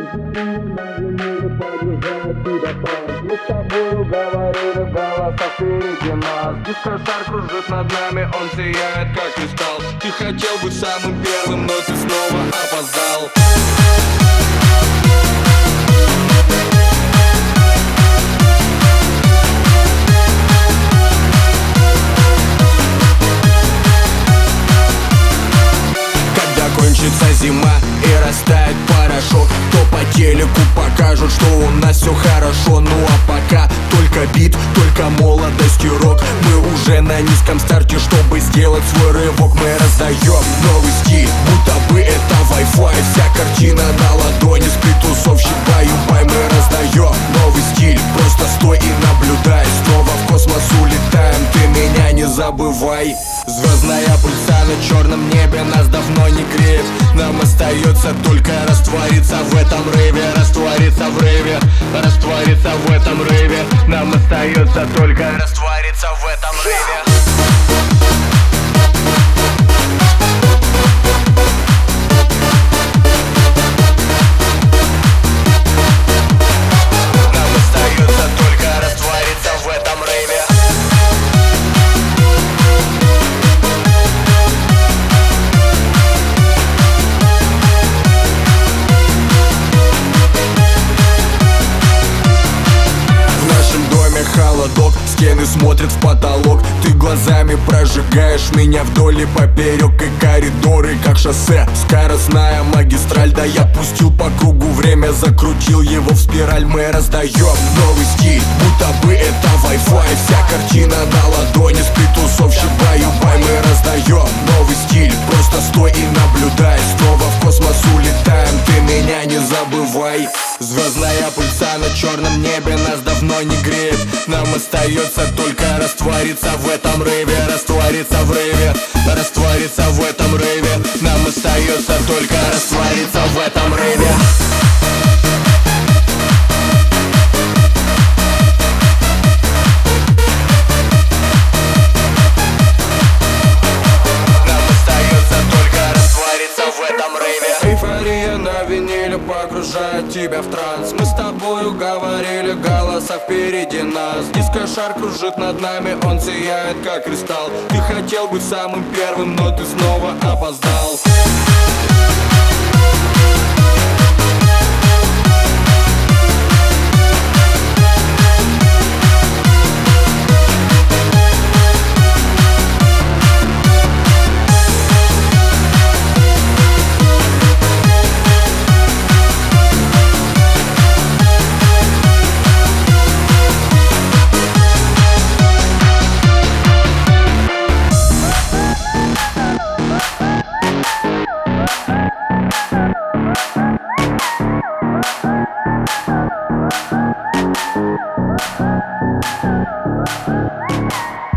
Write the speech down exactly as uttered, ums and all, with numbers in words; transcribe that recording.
Мы с тобою говорили, голоса впереди нас. Дискошар кружит над нами, он сияет как кристалл. Ты хотел быть самым первым, но ты снова опоздал. Кончится зима и растает порошок, то по телеку покажут, что у нас все хорошо. Ну а пока только бит, только молодость и рок. Мы уже на низком старте, чтобы сделать свой рывок. Мы раздаем новый стиль, будто бы это Wi-Fi. Вся картина на ладони, сплит-тусовщик, баю-бай. Мы раздаем новый стиль, просто стой и наблюдай. Снова в космос улетаем, ты меня не забывай. Звездная пыльца на черном небе нас давно не греет. Нам остается только раствориться в этом рейве. Раствориться в рейве, раствориться в этом рейве. Нам остается только раствориться в этом рейве. Холодок, стены смотрят в потолок. Ты глазами прожигаешь меня вдоль и поперек. И коридоры, как шоссе, скоростная магистраль. Да я пустил по кругу время, закрутил его в спираль. Мы раздаем новый стиль, будто бы это Wi-Fi. Вся картина на ладони, сплит-тусовщик, баю-бай. Мы раздаем новый стиль, просто стой и наблюдай. Снова в космос улетаем, ты меня не забывай. Звездная пыльца на черном небе нас давно не греет. Нам остается только раствориться в этом рейве. Раствориться в рейве, раствориться в этом рейве. Нам остается только раствориться в этом рейве. Погружает тебя в транс. Мы с тобою говорили, голоса впереди нас. Дискошар кружит над нами, он сияет как кристалл. Ты хотел быть самым первым, но ты снова опоздал. We'll be right back.